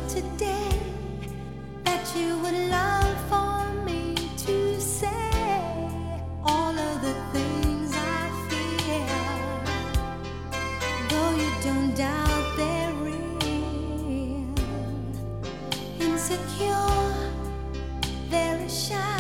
today that you would love for me to say all of the things I feel, though you don't doubt they're real. Insecure, very shy.